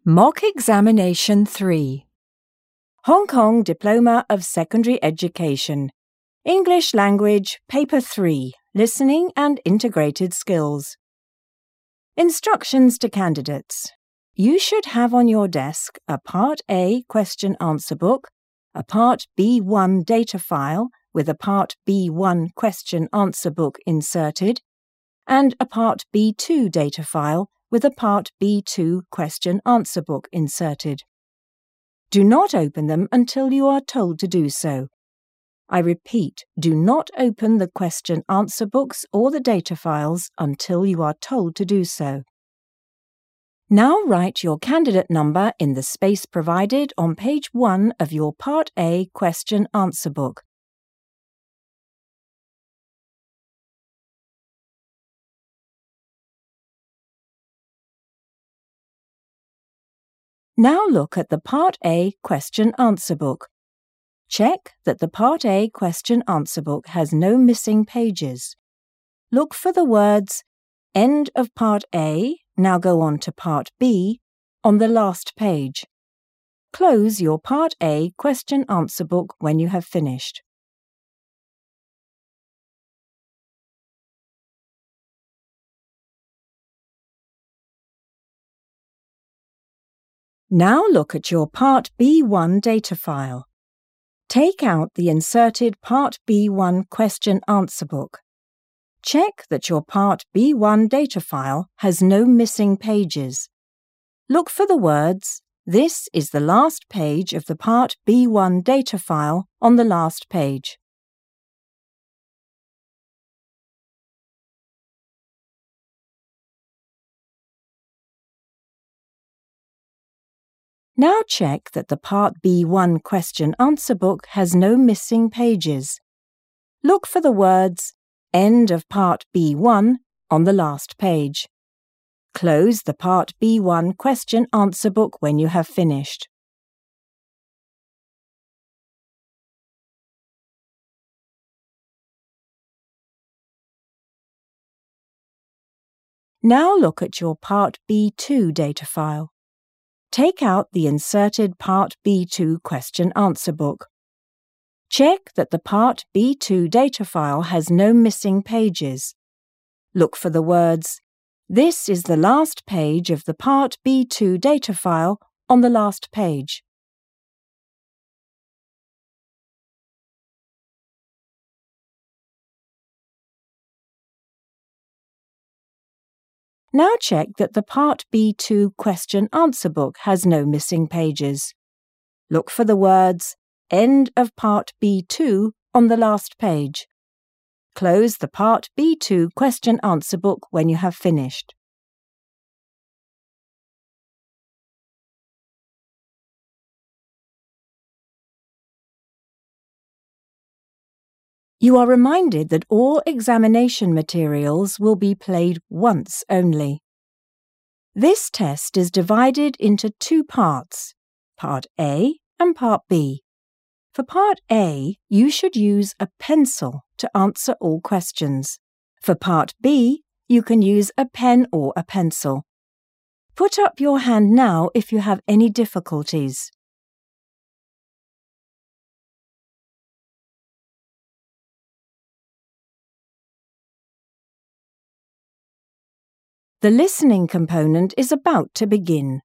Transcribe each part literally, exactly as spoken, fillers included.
Mock Examination three. Hong Kong Diploma of Secondary Education. English Language, Paper three, Listening and Integrated Skills. Instructions to candidates. You should have on your desk a Part A question-answer book, a Part B one data file with a Part B one question-answer book inserted, and a Part B two data file with a Part B two question-answer book inserted. Do not open them until you are told to do so. I repeat, do not open the question-answer books or the data files until you are told to do so. Now write your candidate number in the space provided on page one of your Part A question-answer book. Now look at the Part A question-answer book. Check that the Part A question-answer book has no missing pages. Look for the words "End of Part A, now go on to Part B" on the last page. Close your Part A question-answer book when you have finished. Now look at your Part B one data file. Take out the inserted Part B one question-answer book. Check that your Part B one data file has no missing pages. Look for the words "This is the last page of the Part B one data file" on the last page. Now check that the Part B one question-answer book has no missing pages. Look for the words "End of Part B one" on the last page. Close the Part B one question-answer book when you have finished. Now look at your Part B two data file. Take out the inserted Part B two question-answer book. Check that the Part B two data file has no missing pages. Look for the words "This is the last page of the Part B two data file" on the last page. Now check that the Part B two question-answer book has no missing pages. Look for the words "End of Part B two" on the last page. Close the Part B two question-answer book when you have finished. You are reminded that all examination materials will be played once only. This test is divided into two parts, Part A and Part B. For Part A, you should use a pencil to answer all questions. For Part B, you can use a pen or a pencil. Put up your hand now if you have any difficulties. The listening component is about to begin.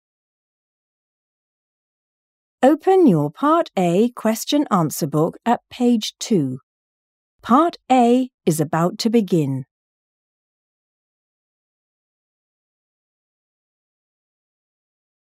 Open your Part A question-answer book at page two. Part A is about to begin.